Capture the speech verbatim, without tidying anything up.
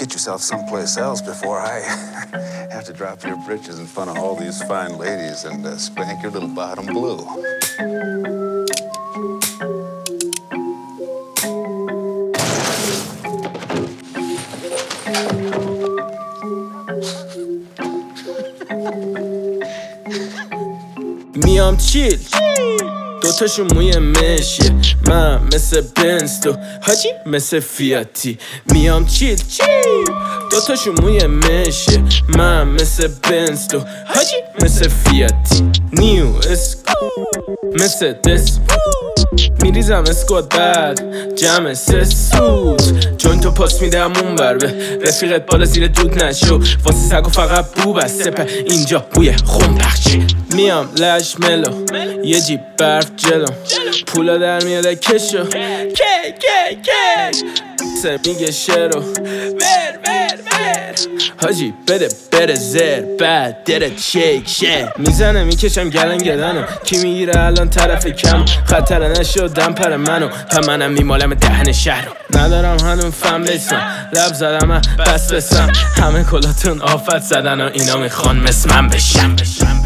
get yourself someplace else before I have to drop your britches in front of all these fine ladies and uh, spank your little bottom blue. میام چیل دوتاشون موی مشیه من مثل بنز تو حاجی مثل فیاتی میام چیل چیل دوتاشون موی مشیه من مثل بنز تو حاجی مثل فیاتی نیو اسکو مثل دس میریزم اسکوت بعد جمع سه سود چون تو پاس میدم اون بر به رفیقت بالا زیر دود نشو واسه سگو فقط بو بسته په اینجا بوی خون پخچی میام لش ملو یه جیب برف جلو پولا در میاده کشو کی کی کی سه میگه شرو ور ور ور حاجی بده بره زر بعد دره چیک شه میزنه میکشم گلن گلنو کی میگیره الان طرف کم خطر نشد دم پر منو هم منم میمالم دهن شهرو ندارم هنون فهم بسم لب زدم بس بسم همه کلاتون آفت زدن و اینا میخوان مثل من بشم